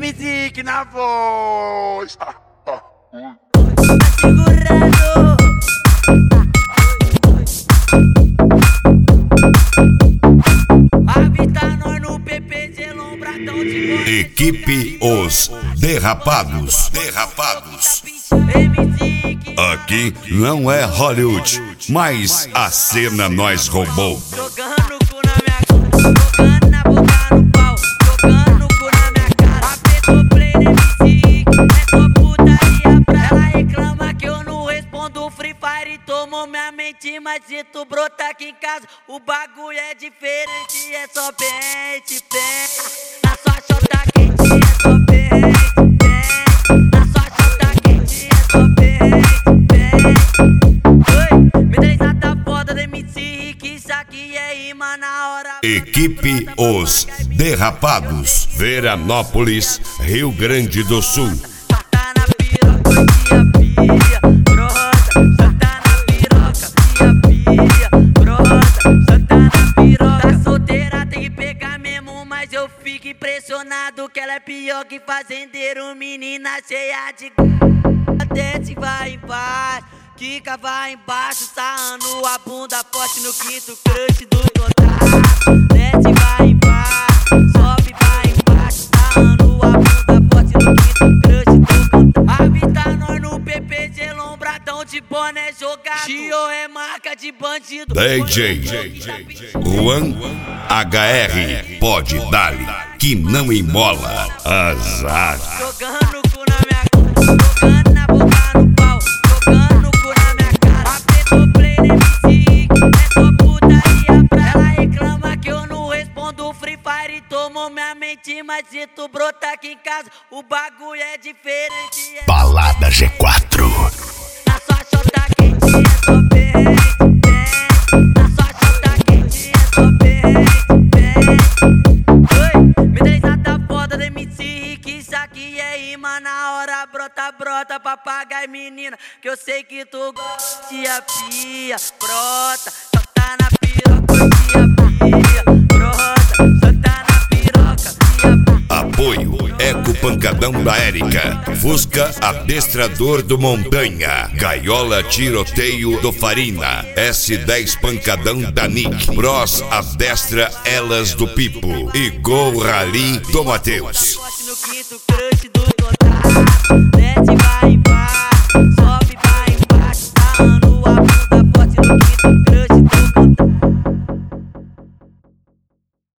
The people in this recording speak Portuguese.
MC que na voz. Tá segurando. Avista nós no PPG Lombradão de Goiás. Equipe Os Derrapados. Aqui não é Hollywood, mas a cena nós roubou. Jogando o cu na minha cara, jogando na boca no pau, jogando o cu na minha cara. Apertou play no MC, é só putaria pra ela. Reclama que eu não respondo Free Fire e tomou minha mente. Mas se tu brotar aqui em casa, o bagulho é diferente. É só pente, pente. Na sua chota quente é só pente, pente. Na sua chota quente é só pente, pente. Oi, me desenata foda do MC Rick, isso aqui é rima na hora. Equipe Os Derrapados, Veranópolis, Rio Grande do Sul. Tá na piroca, tia, brota. Santa na piroca, tia, brota. Santa na piroca. Tá solteira, tem que pegar mesmo, mas eu fico impressionado que ela é pior que fazendeiro. Menina cheia de desce, vai embaixo, quica, vai embaixo, sarrando a bunda forte no quinto crush do contato. Desce, vai embaixo, sobe, vai embaixo, sarrando a bunda forte no quinto crush do contato. Avista nós no PPG Lombradão de boné jogado. Chio é marca de bandido. DJ Juan HR, pode dar-lhe que não embola. Azar. Jogando o cu na minha cara, jogando na boca no pau, jogando o cu na minha cara. Apertou play no MC, é só putaria pra ela. Reclama que eu não respondo Free Fire e tomou minha mente. Mas se tu brotar aqui em casa, o bagulho é diferente. Balada G4. Na sua chota quente é só pente, pente. Na sua chota quente é só pente, pente. Oi, me desenata foda do MC Rick, isso aqui é rima na hora. Brota, brota, papagaio menina, que eu sei que tu gosta. Tia pia, brota, só tá na piroca, tia pia, brota, só tá na piroca, tia pia. Apoio Eco Pancadão da Érica, Fusca Adestrador do Montanha, Gaiola Tiroteio do Farina, S10 Pancadão da Nick, Bros Adestra Elas do Pipo e Gol Rally do Mateus.